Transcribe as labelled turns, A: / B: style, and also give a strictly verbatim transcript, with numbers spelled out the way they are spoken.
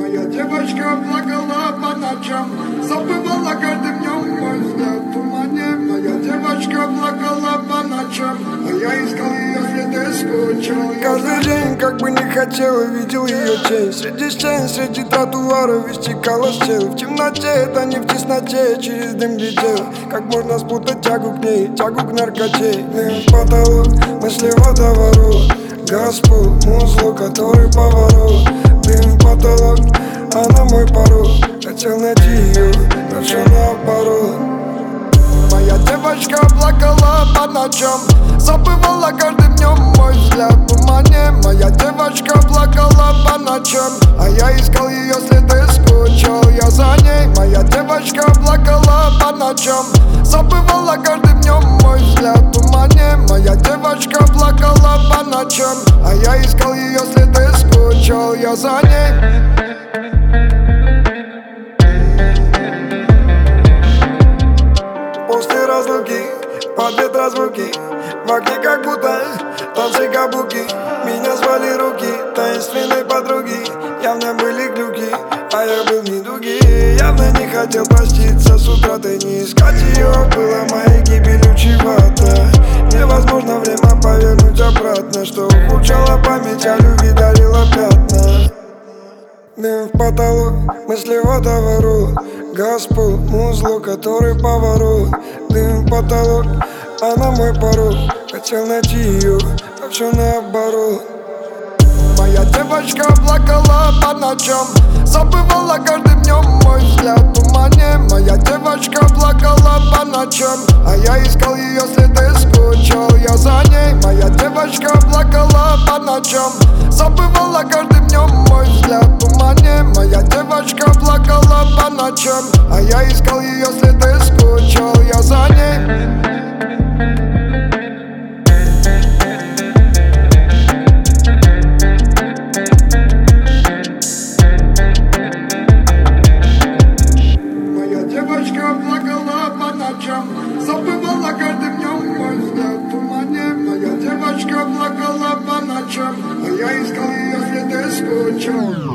A: Моя девочка плакала по ночам, забывала каждым днем мой взгляд в тумане. Моя девочка плакала по ночам, а я искал ее следы, скучал.
B: Каждый день, как бы не хотел, видел ее тень. Среди стен, среди тротуаров истекала стел. В темноте, это не в тесноте, через дым глядел. Как можно спутать тягу к ней, тягу к наркоте. Дым в потолок, мысли водоворот. Господ, музло, который поворот. Дым в потолок, она мой порог. Хотел найти ее, но все наоборот.
A: Моя девочка плакала по ночам, забывала каждым днем мой взгляд в тумане. Моя девочка плакала по ночам, а я искал ее следы, скучал я за ней. Моя девочка плакала по ночам, забывала каждым днем мой взгляд в тумане. Моя девочка плакала по ночам, а я искал ее следы, скучал я за ней.
B: После разлуки, под ветра звуки, в окне как будто танцы каблуки. Меня звали руки таинственной подруги, явно были глюки, а я был в недуге. Явно не хотел проститься с утратой, не искать ее было моей гибелью чревато. Невозможно время повернуть обратно, что ухудшало память, а любви дарила пятна. Дым в потолок, мысли водоворот. Господ, музло, который поворот. Дым в потолок, она мой порог. Хотел найти ее, а все наоборот.
A: Моя девочка плакала по ночам, забывала каждым днем мой взгляд в тумане. Моя девочка плакала по ночам, а я искал ее следы, скучал я за ней. Моя девочка плакала по ночам, забывала каждым днем мой взгляд в тумане. Моя девочка плакала по ночам, а я искал ее следы, скучал я за ней. Девочка плакала по ночам, забывала каждым днем мой взгляд в тумане. Моя девочка плакала по ночам, а я искал ее следы, скучал.